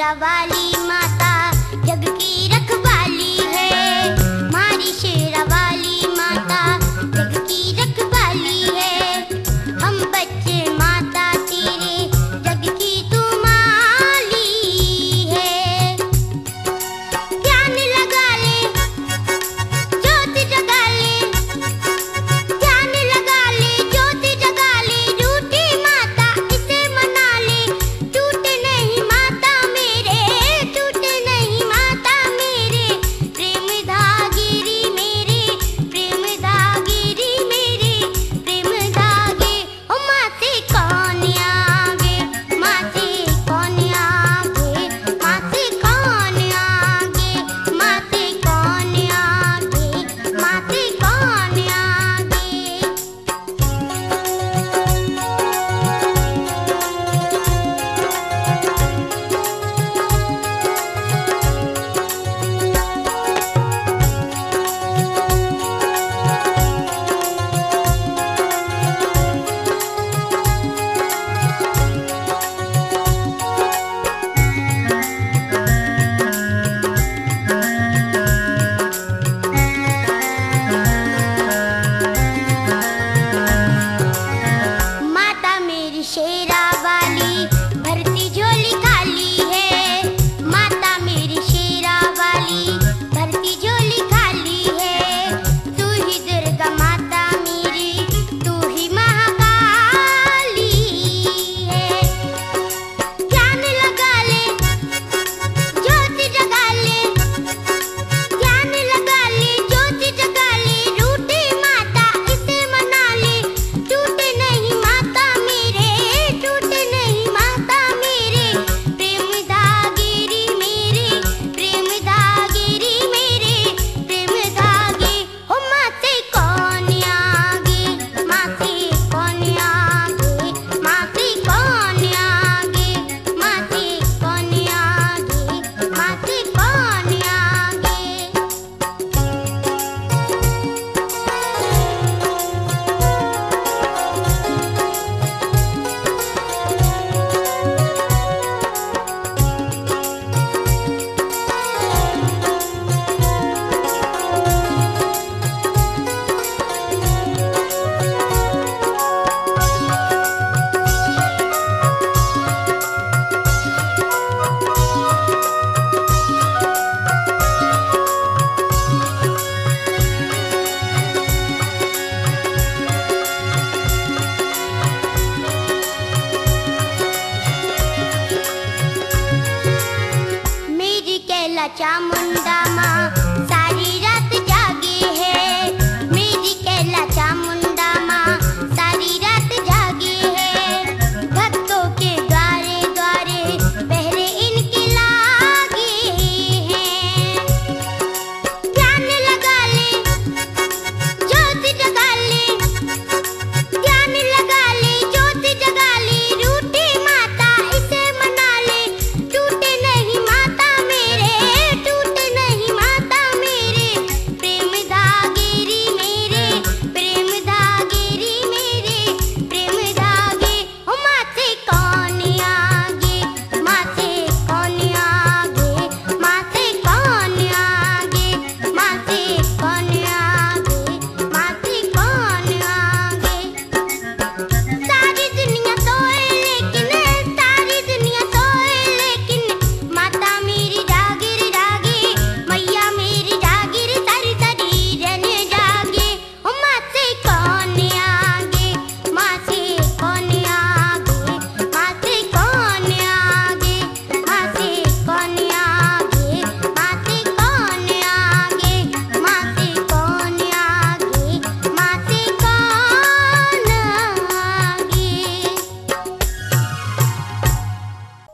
शेरा वाली माता जग की रखवाली है। मारी शेरा वाली माता जग की रखवाली है। हम बच्चे माता तेरे जग की तू माली है। ध्यान लगा ले ज्योत जगा ले, ध्यान लगा ले ज्योत जगा ले। रूठी माता इसे मना ले, टूटे नहीं माता मेरे, टूटे नहीं माता मेरे। प्रेम धागिरी मेरे, प्रेम धागिरी मेरे, प्रेम धागे। ओ माते कौन आगे, माते कौन आगे, माते कौन आगे, माते कौन आगे, माते कौन आगे। माता मेरी शेरा वाली भरती झोली खाली है। माता मेरी शेरा वाली भरती झोली खाली है। तू ही दुर्गा माता मेरी, तू ही महाकाली है। ध्यान लगा ले ज्योत जगा ले, ध्यान लगा ले ज्योत जगा ले। रूठी माता इसे मना ले, टूटे नहीं माता मेरे, टूटे नहीं माता मेरे। प्रेम धागिरी मेरे, प्रेम धागिरी मेरे, प्रेम धागे। हो माते कौन आगे, माते कौन आगे, माते कौन आगे, माते कौन आगे, माते कौन आगे। मेरी कैला चामुंडा